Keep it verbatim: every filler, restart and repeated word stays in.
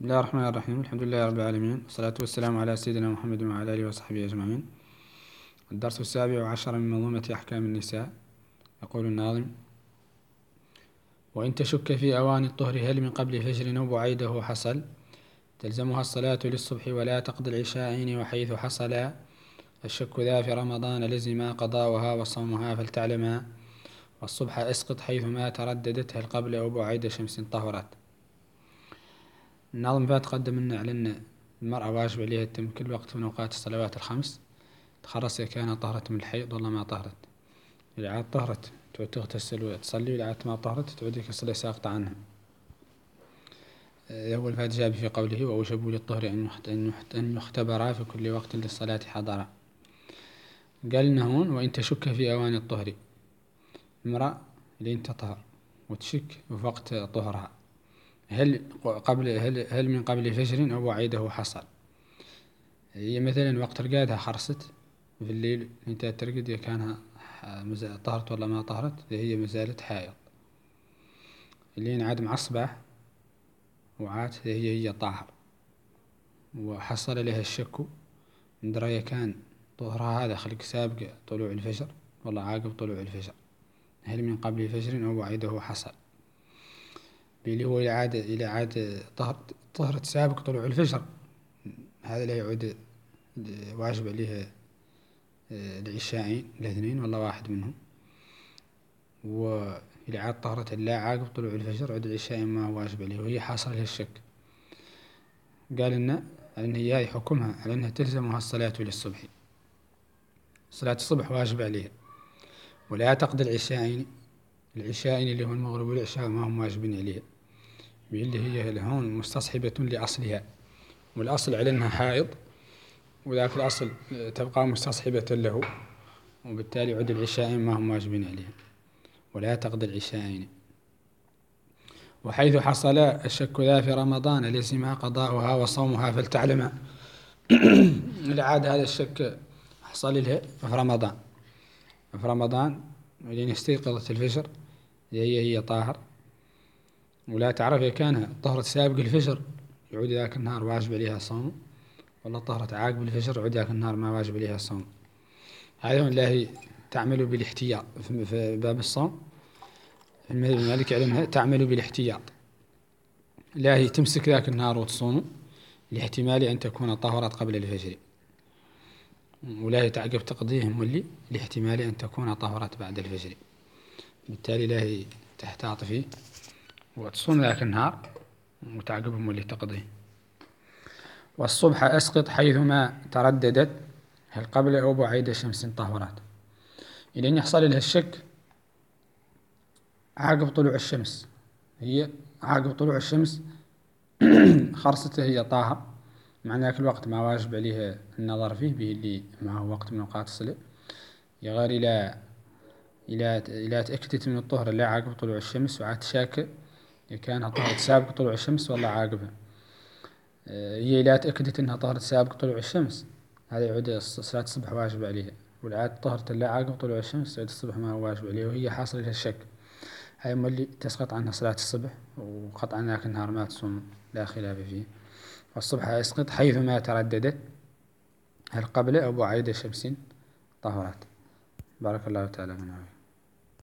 الله الرحمن الرحيم. الحمد لله رب العالمين، والصلاة والسلام على سيدنا محمد وعلى آله وصحبه أجمعين. الدرس السابع عشر من منظومة أحكام النساء. يقول الناظم: وإن تشك في أوان الطهر هل من قبل فجر أو بعيده حصل، تلزمها الصلاة للصبح ولا تقضي العشاءين، وحيث حصل الشك ذا في رمضان لزم قضاؤها وصومها فلتعلما، والصبح اسقط حيثما ترددت هل قبل أو بعيد شمس طهرت. الناظم فات قدم لنا على أن المرأة واجب عليها تتم كل وقت من أوقات الصلوات الخمس، تخرص إذا كانت طهرت من الحيض ولا ما طهرت. إذا عاد طهرت تعود تغتسل وتصلي، وإذا عاد ما طهرت تعود الصلاة ساقطة عنها. أول فات جاب في قوله: وأوجبوا للطهر أن يختبر في كل وقت للصلاة حضرا. قال لنا هون: وإن تشك في أوان الطهر، المرأة اللي انت طهر وتشك في وقت طهرها، هل قبل هل, هل من قبل فجر أو بعيده حصل. هي مثلا وقت رقادها خرست في الليل، انت ترقد إذا كانها طهرت ولا ما طهرت، هي مازالت حائض. اللي عاد مع الصباح وعاد هي هي طاهر، وحصل لها الشك من درية كان طهرها هذا خلق سابق طلوع الفجر ولا عاقب طلوع الفجر، هل من قبل فجر أو بعيده حصل. اللي هو إلى عاد إلى عاد طهرت طهرت سابق طلوع الفجر، هذا لا يعود واجب عليها العشاءين الاثنين ولا واحد منهم. وإلى عاد طهرت لا عاقب طلوع الفجر عود العشاءين ما هو واجب عليه، وهي حاصل لها الشك. قال لنا أن هي حكمها على أنها تلزمها الصلاة للصبح، صلاة الصبح واجب عليها، ولا تقضي العشاءين. العشاءين اللي هو المغرب والعشاء ما هم واجبين عليها، اللي هي هون مستصحبة لأصلها، والأصل على أنها حائض، وذاك الأصل تبقى مستصحبة له، وبالتالي عد العشاءين ما هم واجبين عليها، ولا تقضي العشاءين. وحيث حصل الشك ذا في رمضان لزمها قضاؤها وصومها فلتعلم. العاد هذا الشك حصل له في رمضان، في رمضان لين استيقظت الفجر هي هي طاهر، ولا تعرف إذا كان طهرت سابق الفجر يعود ذاك النهار واجب عليها الصوم، ولا طهرت عاقب الفجر يعود ذاك النهار ما واجب عليها الصوم. هذا الله تعمل بالاحتياط في باب الصوم. المذهب المالكي على أنها تعمل بالاحتياط، لا هي تمسك ذاك النهار وتصوم لاحتمال أن تكون طهرت قبل الفجر، ولا هي تعقب تقضيهم واللي لاحتمال أن تكون طهرت بعد الفجر. بالتالي لا هي تحتاط فيه وتصوم ذاك النهار وتعقبهم واللي تقضيه. والصبح أسقط حيثما ترددت هل قبل أو بعيد شمس طهرت. إذن يحصل لها الشك عقب طلوع الشمس، هي عقب طلوع الشمس خرصته هي طاهر، مع ذاك الوقت ما واجب عليها النظر فيه به اللي ما هو وقت من أوقات الصلاة، يغير إلى إلى إلى تأكدت من الطهر لا عقب طلوع الشمس، وعاد شاك إذا كانها طهرت سابق طلوع الشمس ولا عاقبها. هي إلى تأكدت أنها طهرت سابق طلوع الشمس، هذا يعود صلاة الصبح واجب عليها، والعاد طهرت لا عاقب طلوع الشمس يعود الصبح ما هو واجب عليها، وهي حاصل لها الشك، هاي اللي تسقط عنها صلاة الصبح، وقطعا ذاك النهار ما تصوم لا خلاف فيه. والصبح يسقط حيثما ترددت هل قبل أو بعيد شمس طهرت. بارك الله تعالى فينا.